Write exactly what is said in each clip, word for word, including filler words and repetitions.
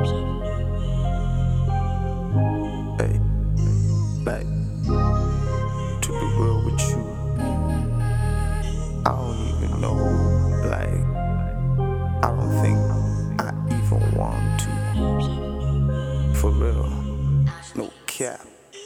Hey, back to be real with you. I don't even know, like, I don't think I even want to. For real, no cap.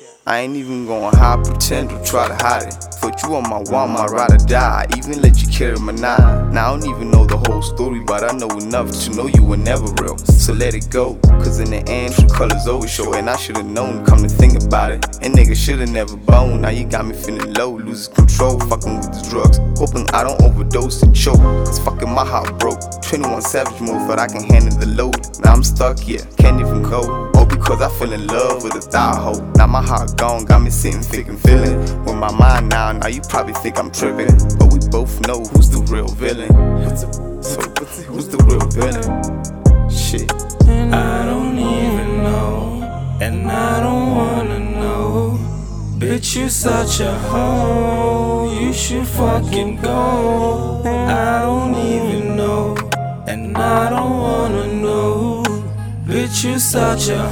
I ain't even gonna hide, pretend or try to hide it. Put you on my wall, I'd rather die. Even let you carry my nine. Now I don't even know the whole story, but I know enough to know you were never real. So let it go, cause in the end, true colors always show. And I should've known, come to think about it. And nigga should've never boned. Now you got me feeling low, losing control, fucking with the drugs. Hoping I don't overdose and choke, cause fucking my heart broke. twenty-one Savage mode, but I can handle the load. Now I'm stuck, yeah, can't even go. All because I fell in love with a thigh hole. Now my heart gone, got me sitting thick and feeling with my mind now. Now you probably think I'm tripping, but we both know who's the real villain. So who's the real villain? Shit. I don't even know, and I don't wanna know. Bitch, you such a hoe, you should fucking go. I don't even know, and I don't wanna know. Bitch, you such a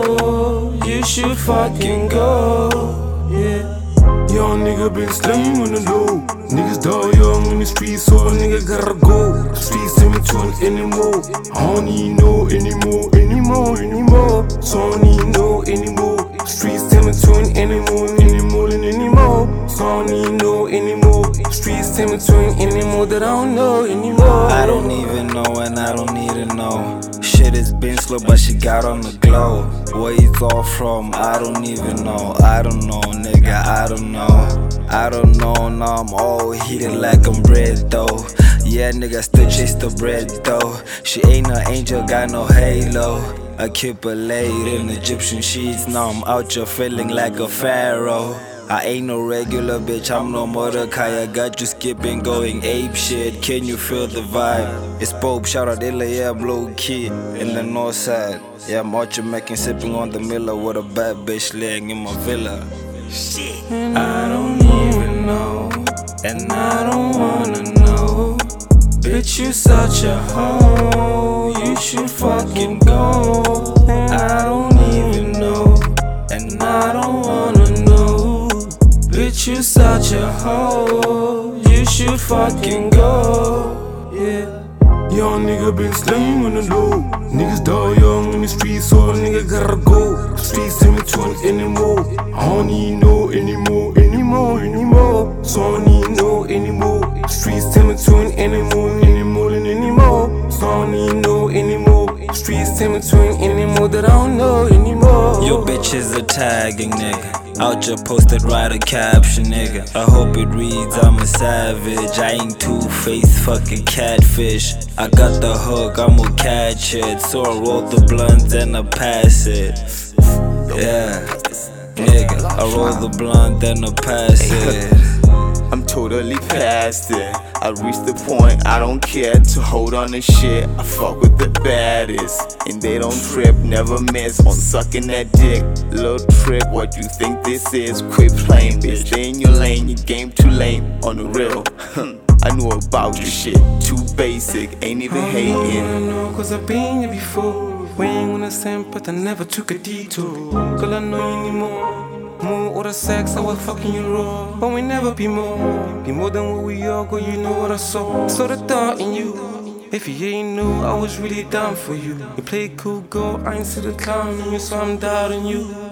hoe, you should fucking go. Yeah. Young nigga been slaying on the low. Niggas die young in the streets, so a nigga gotta go. Streets ain't tune anymore. I don't need no anymore, anymore, anymore. So I don't need no anymore. Streets ain't tune anymore, anymore, and anymore. So I don't need no anymore. Streets ain't tune anymore that I don't know anymore. I don't even know and I don't need to know. Shit has been slow, but she got on the glow. Where it's all from, I don't even know. I don't know, nigga, I don't know. I don't know, now I'm all heated like I'm bread though. Yeah, nigga, still chase the bread though. She ain't an angel, got no halo. I keep her laid in Egyptian sheets. Now I'm out here feeling like a pharaoh. I ain't no regular bitch, I'm no Mordecai. I got you skipping, going ape shit. Can you feel the vibe? It's Pope, shout out Illa, yeah, I'm low key in the north side. Yeah, I'm out here making, sipping on the Miller with a bad bitch laying in my villa. Shit. I don't even know, and I don't wanna know. Bitch, you such a hoe, you should fucking go. I don't even know, and I don't wanna know. Bitch, you such a hoe, you should fucking go. Yeah. Young nigga been slaying on the low. Niggas die young in the streets, so a nigga gotta go. Streets ain't tune anymore. I don't need no anymore, anymore, anymore. So I don't need no anymore. Streets ain't tune anymore, anymore, and anymore. So I don't need no anymore. Streets ain't tune anymore that I don't know anymore. Your bitch is a tagging nigga. Out your posted, write a caption, nigga. I hope it reads, I'm a savage. I ain't two-faced, fucking catfish. I got the hook, I'ma catch it. So I roll the blunt and I pass it. Yeah, nigga, I roll the blunt and I pass it. I'm totally past it. I reached the point I don't care to hold on to shit. I fuck with the baddest, and they don't trip, never miss on sucking that dick. Little trick, what you think this is? Quit playing, bitch. Stay in your lane, your game too lame. On the real, I know about your shit. Too basic, ain't even hating. I don't know, cause I've been here before. We ain't gonna send, but I never took a detour. Girl, I know you need more. More or the sex, I was fucking you raw. But we never be more. Be more than what we are, girl, you know what I saw. Saw the thought in you. If you ain't new, I was really down for you. You play cool, girl, I ain't see the clown in you, so I'm doubting you.